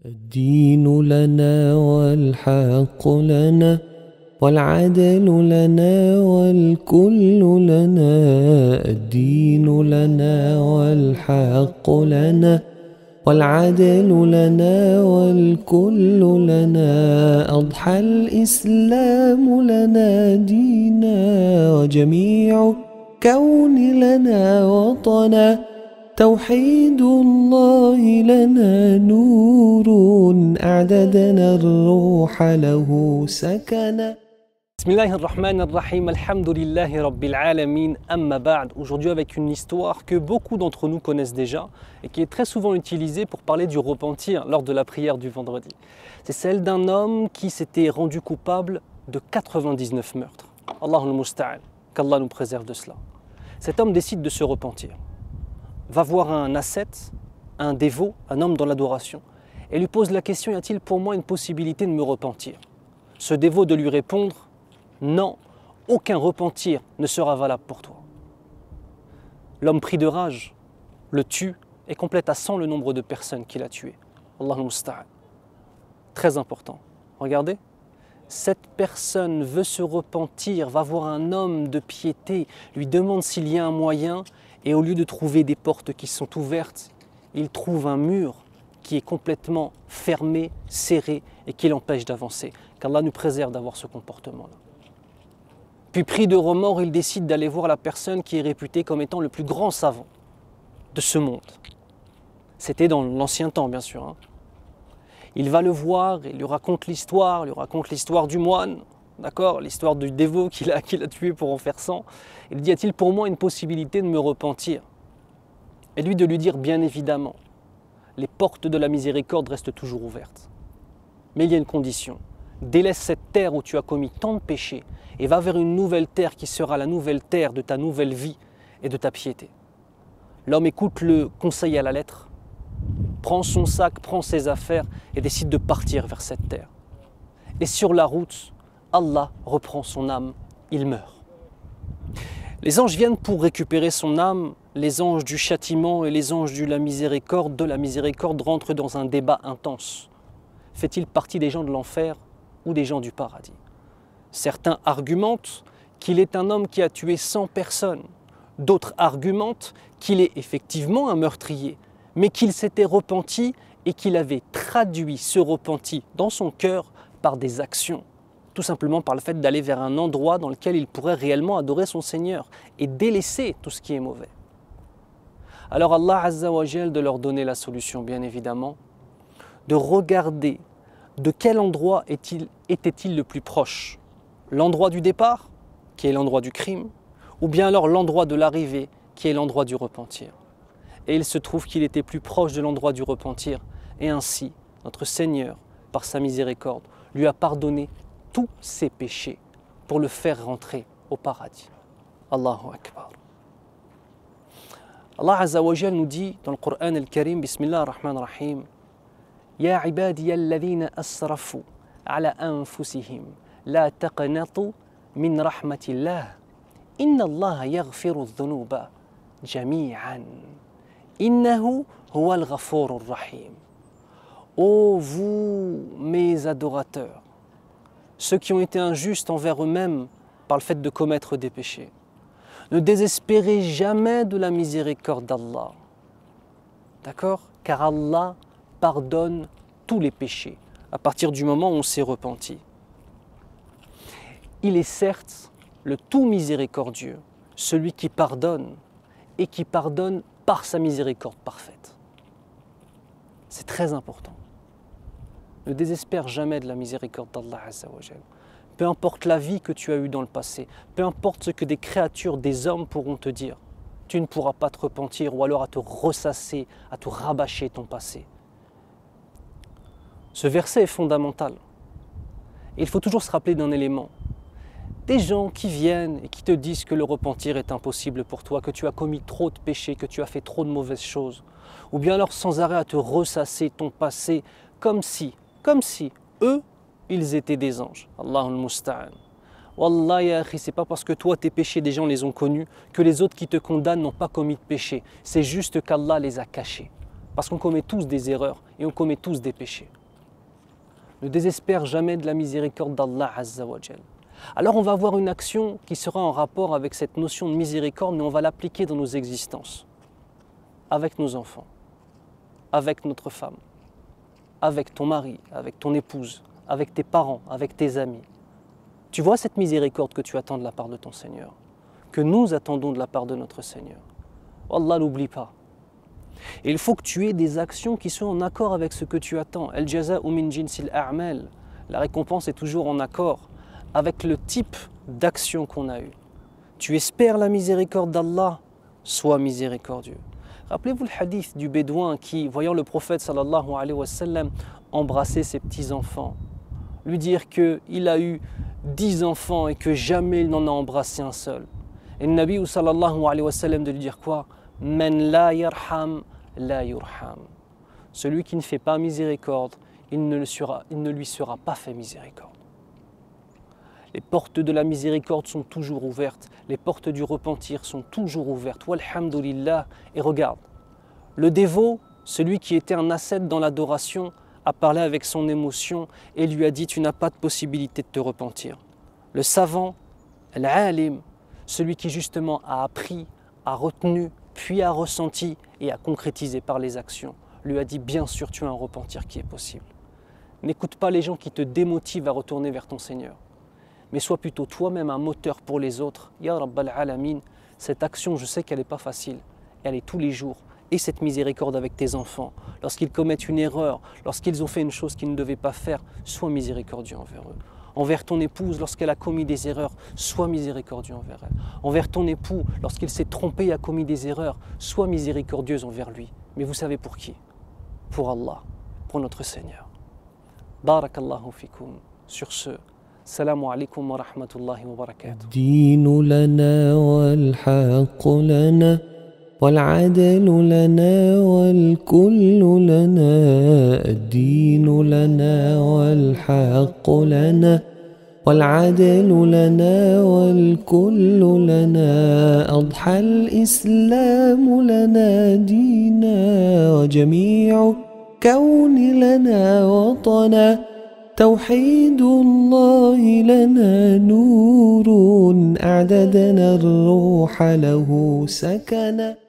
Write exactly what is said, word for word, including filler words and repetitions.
الدين لنا والحق لنا والعدل لنا والكل لنا. الدين لنا والحق لنا والعدل لنا والكل لنا. أضحى الإسلام لنا دينا وجميع كون لنا وطنا. توحيد الله لنا نور أعددنا الروح له سكنا. Bismillahirrahmanirrahim, alhamdulillahi rabbil alamin, amma ba'd. Aujourd'hui avec une histoire que beaucoup d'entre nous connaissent déjà et qui est très souvent utilisée pour parler du repentir lors de la prière du vendredi. C'est celle d'un homme qui s'était rendu coupable de quatre-vingt-dix-neuf meurtres. Allahul musta'an, qu'Allah nous préserve de cela. Cet homme décide de se repentir, va voir un ascète, un dévot, un homme dans l'adoration et lui pose la question: y a-t-il pour moi une possibilité de me repentir? Ce dévot de lui répondre: non, aucun repentir ne sera valable pour toi. L'homme pris de rage le tue et complète à cent le nombre de personnes qu'il a tuées. Allahul musta'an. Très important. Regardez, cette personne veut se repentir, va voir un homme de piété, lui demande s'il y a un moyen, et au lieu de trouver des portes qui sont ouvertes, il trouve un mur qui est complètement fermé, serré et qui l'empêche d'avancer. Qu'Allah nous préserve d'avoir ce comportement-là. Puis pris de remords, il décide d'aller voir la personne qui est réputée comme étant le plus grand savant de ce monde. C'était dans l'ancien temps, bien sûr. Hein. Il va le voir et lui raconte l'histoire, lui raconte l'histoire du moine, d'accord, l'histoire du dévot qu'il a, qu'il a tué pour en faire cent. Il dit: y a-t-il pour moi une possibilité de me repentir? Et lui de lui dire: bien évidemment, les portes de la miséricorde restent toujours ouvertes. Mais il y a une condition. Délaisse cette terre où tu as commis tant de péchés et va vers une nouvelle terre qui sera la nouvelle terre de ta nouvelle vie et de ta piété. L'homme écoute le conseil à la lettre, prend son sac, prend ses affaires et décide de partir vers cette terre. Et sur la route, Allah reprend son âme, il meurt. Les anges viennent pour récupérer son âme, les anges du châtiment et les anges de la miséricorde, de la miséricorde rentrent dans un débat intense. Fait-il partie des gens de l'enfer ou des gens du paradis? Certains argumentent qu'il est un homme qui a tué cent personnes. D'autres argumentent qu'il est effectivement un meurtrier, mais qu'il s'était repenti et qu'il avait traduit ce repenti dans son cœur par des actions. Tout simplement par le fait d'aller vers un endroit dans lequel il pourrait réellement adorer son Seigneur et délaisser tout ce qui est mauvais. Alors Allah Azza wa Jal de leur donner la solution, bien évidemment, de regarder de quel endroit est-il, était-il le plus proche. L'endroit du départ, qui est l'endroit du crime, ou bien alors l'endroit de l'arrivée, qui est l'endroit du repentir. Et il se trouve qu'il était plus proche de l'endroit du repentir, et ainsi, notre Seigneur, par sa miséricorde, lui a pardonné tous ses péchés pour le faire rentrer au paradis. Allahu Akbar. Allah Azza wa Jal nous dit dans le Coran al-Karim, Bismillah ar-Rahman ar-Rahim: Ya ibadiya alladhina asrafu ala anfusihim la taqnatu min rahmatillah inna Allah yaghfiru dhunuba jami'an innahu huwa al-ghafur ar-Rahim. Ô vous, mes adorateurs, ceux qui ont été injustes envers eux-mêmes par le fait de commettre des péchés, ne désespérez jamais de la miséricorde d'Allah. D'accord? Car Allah pardonne tous les péchés à partir du moment où on s'est repenti. Il est certes le tout miséricordieux, celui qui pardonne et qui pardonne par sa miséricorde parfaite. C'est très important. Ne désespère jamais de la miséricorde d'Allah Azza wa Jal. Peu importe la vie que tu as eue dans le passé, peu importe ce que des créatures, des hommes pourront te dire, tu ne pourras pas te repentir ou alors à te ressasser, à te rabâcher ton passé. Ce verset est fondamental. Et il faut toujours se rappeler d'un élément. Des gens qui viennent et qui te disent que le repentir est impossible pour toi, que tu as commis trop de péchés, que tu as fait trop de mauvaises choses, ou bien alors sans arrêt à te ressasser ton passé comme si, comme si eux, ils étaient des anges. Allahul musta'an. Wallah ya akhi, c'est pas parce que toi tes péchés des gens les ont connus que les autres qui te condamnent n'ont pas commis de péché. C'est juste qu'Allah les a cachés. Parce qu'on commet tous des erreurs et on commet tous des péchés. Ne désespère jamais de la miséricorde d'Allah Azza wa Jal. Alors on va avoir une action qui sera en rapport avec cette notion de miséricorde, mais on va l'appliquer dans nos existences, avec nos enfants, avec notre femme, avec ton mari, avec ton épouse, avec tes parents, avec tes amis. Tu vois cette miséricorde que tu attends de la part de ton Seigneur, que nous attendons de la part de notre Seigneur. Wallah, n'oublie pas. Et il faut que tu aies des actions qui soient en accord avec ce que tu attends. El jaza'u min jinsil a'mal. La récompense est toujours en accord avec le type d'action qu'on a eu. Tu espères la miséricorde d'Allah, sois miséricordieux. Rappelez-vous le hadith du bédouin qui, voyant le prophète sallallahu alayhi wa sallam embrasser ses petits-enfants, lui dire qu'il a eu dix enfants et que jamais il n'en a embrassé un seul. Et le Nabi sallallahu alayhi wa sallam de lui dire quoi? Man la yarham, la yurham. Celui qui ne fait pas miséricorde, il ne, le sera, il ne lui sera pas fait miséricorde. Les portes de la miséricorde sont toujours ouvertes, les portes du repentir sont toujours ouvertes. Walhamdulillah. Et regarde, le dévot, celui qui était un ascète dans l'adoration, a parlé avec son émotion et lui a dit: tu n'as pas de possibilité de te repentir. Le savant, l'alim, celui qui justement a appris, a retenu, puis a ressenti et a concrétisé par les actions, lui a dit: bien sûr tu as un repentir qui est possible. N'écoute pas les gens qui te démotivent à retourner vers ton Seigneur, mais sois plutôt toi-même un moteur pour les autres. Ya Rabbal Alamin, cette action, je sais qu'elle n'est pas facile, elle est tous les jours. Et cette miséricorde avec tes enfants, lorsqu'ils commettent une erreur, lorsqu'ils ont fait une chose qu'ils ne devaient pas faire, sois miséricordieux envers eux. Envers ton épouse, lorsqu'elle a commis des erreurs, sois miséricordieux envers elle. Envers ton époux, lorsqu'il s'est trompé et a commis des erreurs, sois miséricordieuse envers lui. Mais vous savez pour qui? Pour Allah, pour notre Seigneur. Barakallahu fikum. Sur ce, salamu alaykum wa rahmatullahi wa barakatuh. الدين لنا والحق لنا والعدل لنا والكل لنا. الدين لنا والحق لنا والعدل لنا والكل لنا. أضحى الإسلام لنا دينا وجميع كون لنا وطنا. توحيد الله لنا نور أعددنا الروح له سكنا.